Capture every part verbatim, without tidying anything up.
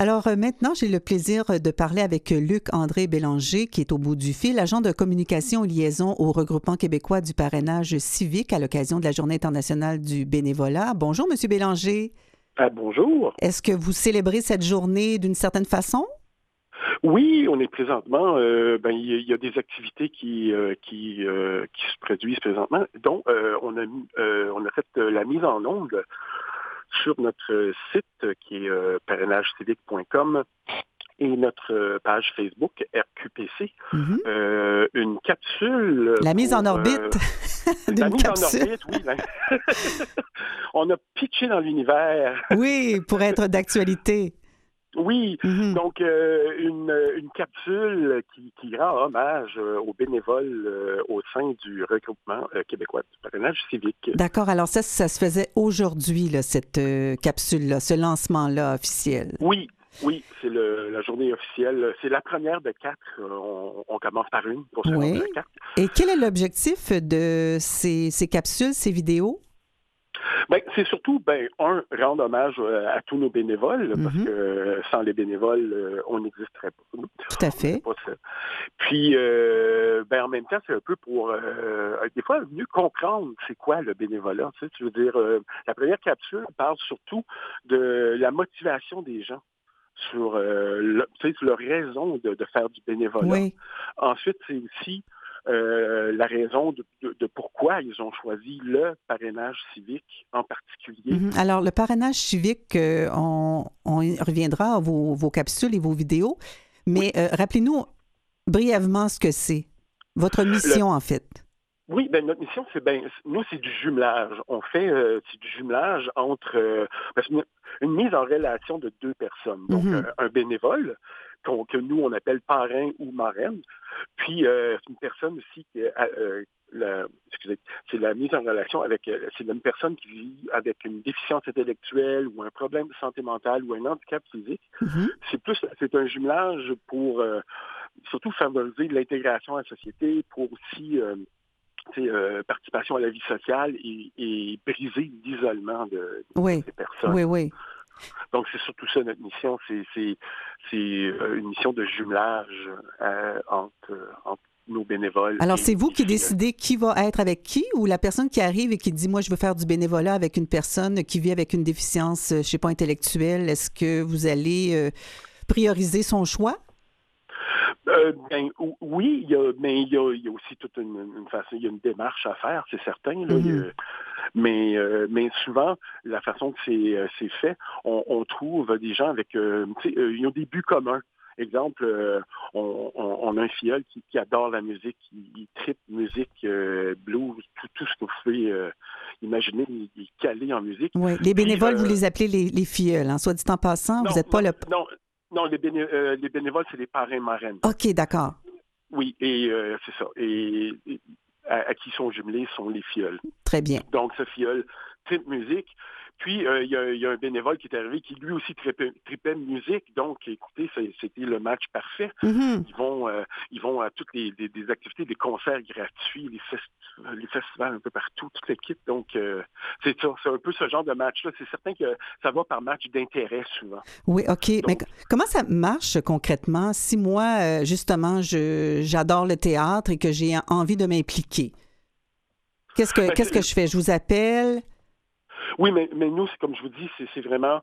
Alors euh, maintenant, j'ai le plaisir de parler avec Luc-André Bélanger, qui est au bout du fil, agent de communication et liaison au regroupement québécois du parrainage civique à l'occasion de la Journée internationale du bénévolat. Bonjour, Monsieur Bélanger. Ah, bonjour. Est-ce que vous célébrez cette journée d'une certaine façon? Oui, on est présentement, euh, ben il y, y a des activités qui euh, qui euh, qui se produisent présentement, dont euh, on a mis, euh, on a fait euh, la mise en onde sur notre site qui est euh, parrainage civique point com et notre euh, page Facebook R Q P C, Mm-hmm. euh, une capsule. La mise pour, en orbite euh, d'une la mise capsule. en orbite, oui. Ben, on a pitché dans l'univers. Oui, pour être d'actualité. Oui, Mm-hmm. donc euh, une, une capsule qui, qui rend hommage euh, aux bénévoles euh, au sein du regroupement euh, québécois du parrainage civique. D'accord. Alors ça, ça se faisait aujourd'hui, là, cette euh, capsule-là, ce lancement-là officiel. Oui, oui, c'est le, la journée officielle. C'est la première de quatre. Euh, On, on commence par une pour se rendre Oui. à quatre. Et quel est l'objectif de ces, ces capsules, ces vidéos? Ben, c'est surtout, ben, un, rendre hommage euh, à tous nos bénévoles, parce Mm-hmm. que euh, sans les bénévoles, euh, on n'existerait pas. Nous. Tout à On fait. pas ça. Puis, euh, ben, en même temps, c'est un peu pour, euh, des fois, mieux comprendre c'est quoi le bénévolat. Tu sais, tu veux dire, euh, la première capsule parle surtout de la motivation des gens sur, euh, le, tu sais, sur leur raison de, de faire du bénévolat. Oui. Ensuite, c'est aussi Euh, la raison de, de, de pourquoi ils ont choisi le parrainage civique en particulier. Mm-hmm. Alors, le parrainage civique, euh, on, on y reviendra à vos, vos capsules et vos vidéos, mais Oui, euh, rappelez-nous brièvement ce que c'est, votre le, mission en fait. oui, ben notre mission, c'est ben nous, c'est du jumelage. On fait euh, c'est du jumelage entre euh, parce que une mise en relation de deux personnes. Donc, Mm-hmm. euh, un bénévole qu'on, que nous, on appelle parrain ou marraine, puis euh, c'est une personne aussi qui est, euh, la, excusez, c'est la mise en relation avec, euh, c'est une personne qui vit avec une déficience intellectuelle ou un problème de santé mentale ou un handicap physique. Mm-hmm. C'est plus, c'est un jumelage pour euh, surtout favoriser l'intégration à la société, pour aussi euh, euh, participation à la vie sociale et, et briser l'isolement de, de Oui, ces personnes. oui, oui. Donc, c'est surtout ça notre mission, c'est, c'est, c'est une mission de jumelage euh, entre, entre nos bénévoles Alors, et c'est vous les qui fidèles. décidez qui va être avec qui ou la personne qui arrive et qui dit, moi, je veux faire du bénévolat avec une personne qui vit avec une déficience, je ne sais pas, intellectuelle. Est-ce que vous allez euh, prioriser son choix? Euh, ben, oui, il y a, mais il y a, il y a aussi toute une, une façon, il y a une démarche à faire, c'est certain. Là, Mm-hmm. a, mais, euh, mais souvent, la façon que c'est, c'est fait, on, on trouve des gens avec, euh, euh, ils ont des buts communs. Exemple, euh, on, on, on a un filleul qui, qui adore la musique, il, il tripe musique, euh, blues, tout, tout ce que vous pouvez euh, imaginer, il, il est calé en musique. Oui. Les Puis, bénévoles, vous euh, les appelez les, les filleuls, hein? Soit dit en passant, vous non, n'êtes pas non, le... non, non, les, béné, euh, les bénévoles, c'est les parrains marraines. OK, d'accord. Oui, et euh, c'est ça. Et, et à, à qui sont jumelés sont les filleuls. Très bien. Donc, ce filleul tripe musique. Puis, il euh, y, y a un bénévole qui est arrivé qui, lui aussi, tripait, tripait musique. Donc, écoutez, c'était le match parfait. Mm-hmm. Ils vont euh, ils vont à toutes les, les, des activités, des concerts gratuits, les, festi- les festivals un peu partout, toute l'équipe. Donc, euh, c'est ça, c'est un peu ce genre de match-là. C'est certain que ça va par match d'intérêt, souvent. Oui, OK. Donc, Mais c- comment ça marche concrètement si moi, euh, justement, je, j'adore le théâtre et que j'ai envie de m'impliquer? Qu'est-ce que, ben, qu'est-ce que je fais? Je vous appelle? oui, mais, mais nous, c'est comme je vous dis, c'est, c'est vraiment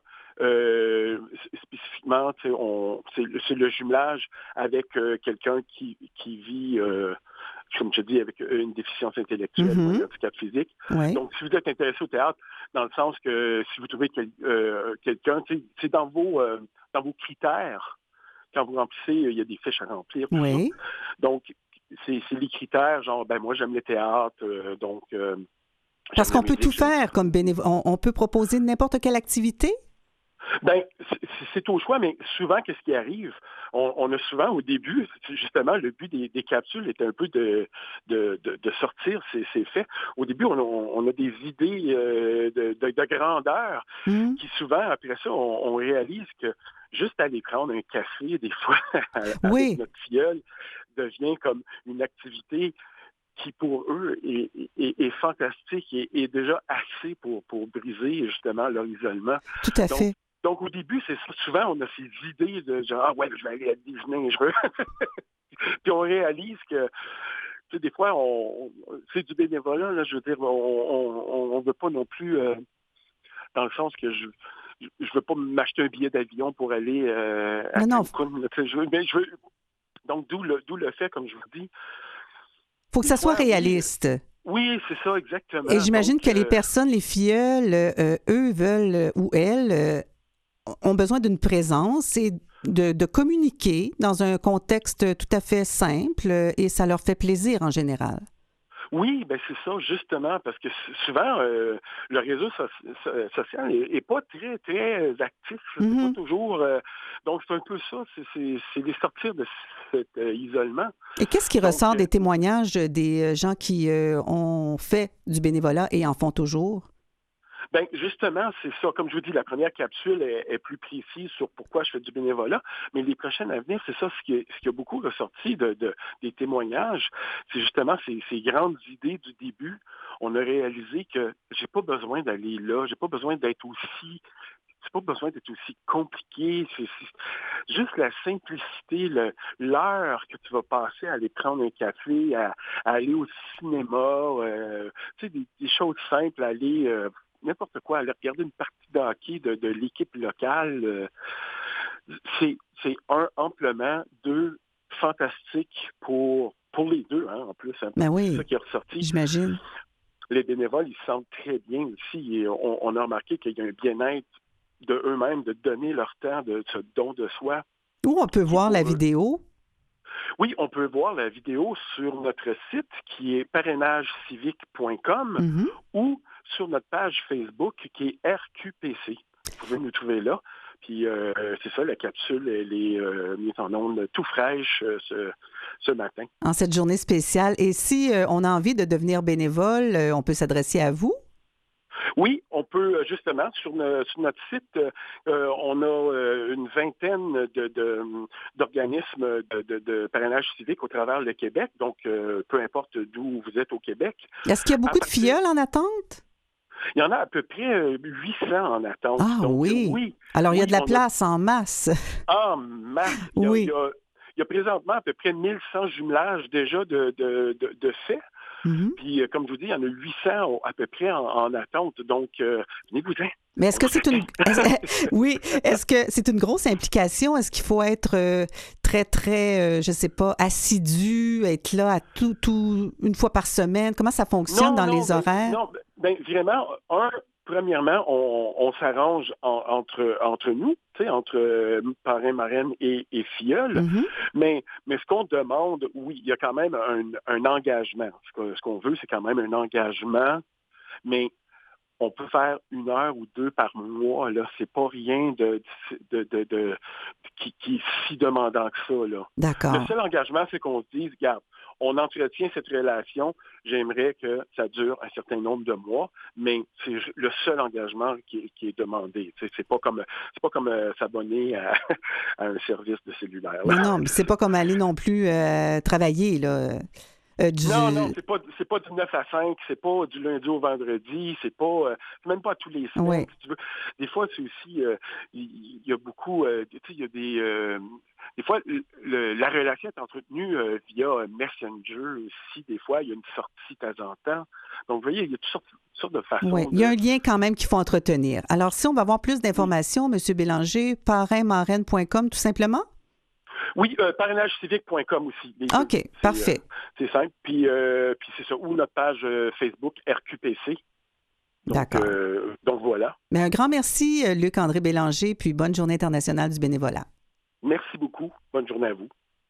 euh, spécifiquement, on, c'est, c'est le jumelage avec euh, quelqu'un qui, qui vit, euh, comme je dis, avec une déficience intellectuelle ou Mm-hmm. un handicap physique. Oui. Donc, si vous êtes intéressé au théâtre, dans le sens que si vous trouvez quel, euh, quelqu'un, c'est dans vos, euh, dans vos critères, quand vous remplissez, il y a des fiches à remplir, tout ça. Oui. Donc, c'est, c'est les critères, genre, ben moi, j'aime le théâtre, euh, donc... Euh, Parce j'aime la qu'on peut musique, tout j'aime... faire comme bénévole. On, on peut proposer n'importe quelle activité? Ben, c'est, c'est au choix, mais souvent, qu'est-ce qui arrive? On, on a souvent, au début, justement, le but des, des capsules est un peu de, de, de, de sortir ces, ces faits. Au début, on a, on a des idées euh, de, de, de grandeur Mm. qui, souvent, après ça, on, on réalise que juste aller prendre un café, des fois, avec Oui, notre filleule, devient comme une activité qui pour eux est, est, est fantastique et est déjà assez pour, pour briser justement leur isolement. tout à Donc, fait. Donc, au début, c'est ça. Souvent, on a ces idées de genre, ah ouais, je vais aller à Disney, je veux. Puis on réalise que, tu sais, des fois, on, c'est du bénévolat, là, je veux dire, on ne veut pas non plus, euh, dans le sens que je je veux pas m'acheter un billet d'avion pour aller euh, à Non, non. Cancun. Là, je veux, mais je veux, donc, d'où le, d'où le fait, comme je vous dis. Il faut que ça soit fois, réaliste. Oui, oui, c'est ça, exactement. Et j'imagine donc, que les euh, personnes, les filleuls, euh, eux veulent, euh, ou elles, euh, ont besoin d'une présence et de, de communiquer dans un contexte tout à fait simple euh, et ça leur fait plaisir en général. Oui, ben c'est ça, justement, parce que souvent, euh, le réseau so- so- social est, est pas très, très actif. C'est Mm-hmm. pas toujours... Euh, donc, c'est un peu ça, c'est, c'est, c'est les sortir de cet euh, isolement. Et qu'est-ce qui donc, ressort euh, des témoignages des gens qui euh, ont fait du bénévolat et en font toujours? Ben justement, c'est ça. Comme je vous dis, la première capsule est, est plus précise sur pourquoi je fais du bénévolat, mais les prochaines à venir, c'est ça ce qui, est, ce qui a beaucoup ressorti de, de, des témoignages. C'est justement ces, ces grandes idées du début. On a réalisé que j'ai pas besoin d'aller là, j'ai pas besoin d'être aussi c'est pas besoin d'être aussi compliqué. C'est, c'est juste la simplicité, le, l'heure que tu vas passer à aller prendre un café, à, à aller au cinéma, euh, tu sais, des, des choses simples, aller euh, n'importe quoi, aller regarder une partie de hockey de, de l'équipe locale. Euh, c'est, c'est un, amplement, deux, fantastique pour, pour les deux, hein, en plus. Hein, Ben oui, c'est ça qui est ressorti. J'imagine. Les bénévoles, ils se sentent très bien aussi. Et on, on a remarqué qu'il y a un bien-être de eux-mêmes, de donner leur temps, de ce don de soi. Où on peut voir la eux. vidéo? Oui, on peut voir la vidéo sur notre site qui est parrainage civique point com Mm-hmm. ou sur notre page Facebook qui est R Q P C. Vous pouvez nous trouver là. Puis euh, c'est ça, la capsule, elle est euh, mise en onde tout fraîche euh, ce, ce matin. En cette journée spéciale. Et si euh, on a envie de devenir bénévole, euh, on peut s'adresser à vous? Oui, on peut justement, sur, ne, sur notre site, euh, on a euh, une vingtaine de, de, d'organismes de, de, de parrainage civique au travers le Québec, donc euh, peu importe d'où vous êtes au Québec. Est-ce qu'il y a beaucoup partir... de filleuls en attente? Il y en a à peu près huit cents en attente. Ah donc, oui. oui. Alors, il y a oui, de la place a... en masse. En masse. Il y a, oui. il y a, il y a présentement à peu près mille cent jumelages déjà de, de, de, de faits. Mm-hmm. Puis, euh, comme je vous dis, il y en a huit cents à peu près en, en attente. Donc, euh, venez-vous-en. Mais est-ce que c'est une... Est-ce... oui, est-ce que c'est une grosse implication? Est-ce qu'il faut être euh, très, très, euh, je sais pas, assidu, être là à tout, tout, une fois par semaine? Comment ça fonctionne non, dans non, les ben, horaires? Non, ben, vraiment, un... Premièrement, on, on s'arrange en, entre, entre nous, tu sais, entre euh, parrain, marraine et, et filleul. Mm-hmm. Mais, mais ce qu'on demande, oui, il y a quand même un, un engagement. Ce, que, ce qu'on veut, c'est quand même un engagement, mais on peut faire une heure ou deux par mois. Là, c'est pas rien de, de, de, de qui, qui est si demandant que ça. Là. D'accord. Le seul engagement, c'est qu'on se dise, regarde, on entretient cette relation, j'aimerais que ça dure un certain nombre de mois, mais c'est le seul engagement qui est, qui est demandé. C'est, c'est pas comme c'est pas comme euh, s'abonner à, à un service de cellulaire. Non, non, mais c'est pas comme aller non plus euh, travailler, là. Euh, du... Non, non, c'est pas c'est pas du neuf à cinq, c'est pas du lundi au vendredi, c'est pas euh, c'est même pas tous les semaines, ouais. si tu veux. Des fois, c'est aussi euh, il y, y a beaucoup euh, tu sais, il y a des euh, des fois le, la relation est entretenue euh, via Messenger aussi, des fois, il y a une sortie de temps en temps. Donc, vous voyez, il y a toutes sortes, toutes sortes de façons. Oui, de... il y a un lien quand même qu'il faut entretenir. Alors, si on va avoir plus d'informations, oui. M. Bélanger, parrain marraine point com, tout simplement? Oui, euh, parrainage civique point com aussi. OK, c'est, parfait. Euh, c'est simple. Puis, euh, puis c'est ça. Ou notre page euh, Facebook R Q P C. Donc, D'accord. Euh, donc voilà. Mais un grand merci, Luc-André Bélanger, puis bonne Journée internationale du bénévolat. Merci beaucoup. Bonne journée à vous.